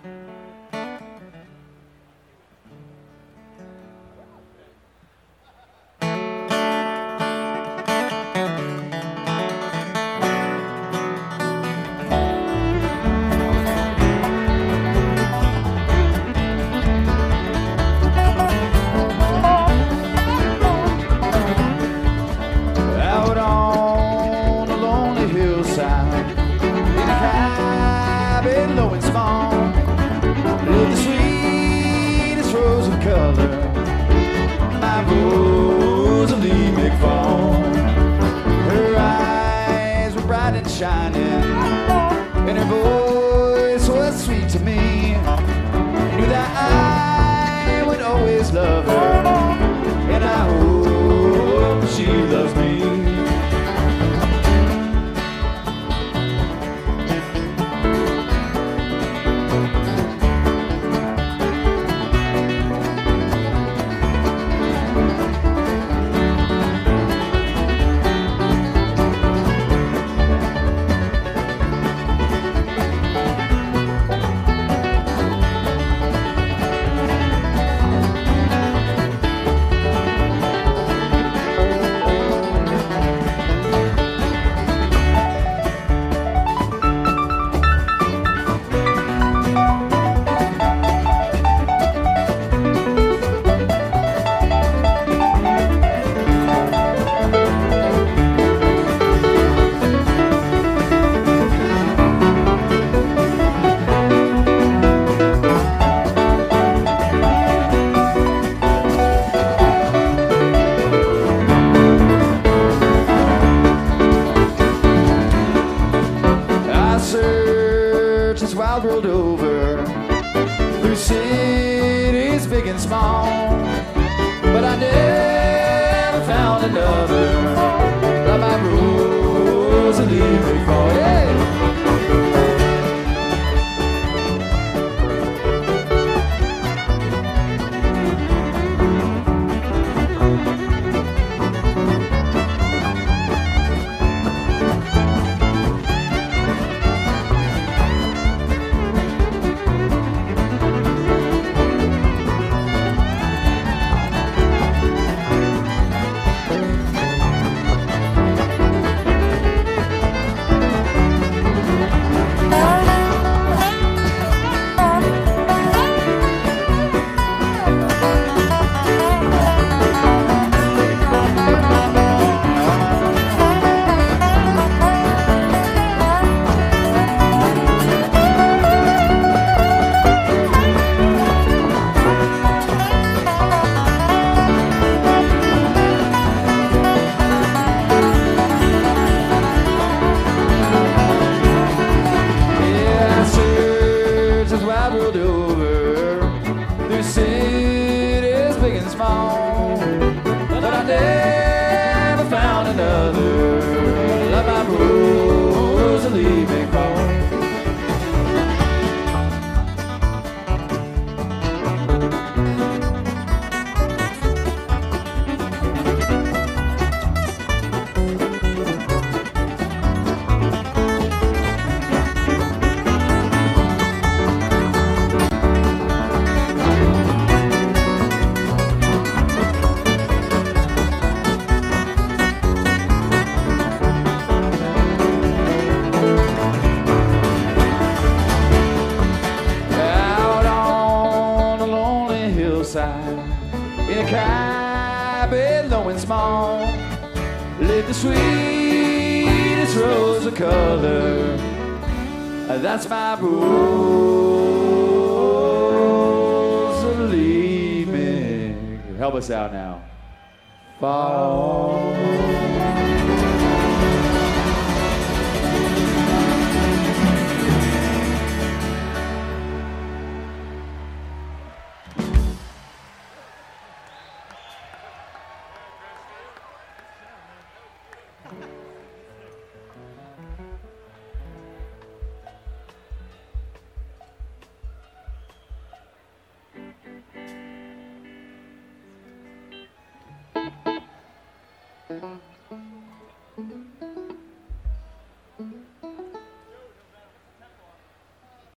Out on a lonely hillside, in a cabin low and small, lived the sweetest rose of color, my Rosalie McFall. Her eyes were bright and shining, and her voice was sweet to me. I knew that I would always love her, and I hope she loves me. This wild world over, through cities big and small, but I never found another like my Rosalie McFall. Hey! World over, through cities big and small, but I never found another like my Rosalie McFall. In a cabin low and small, lived the sweetest rose of color. That's my Rosalie Mc. Help us out now. Fall. Mm-hmm.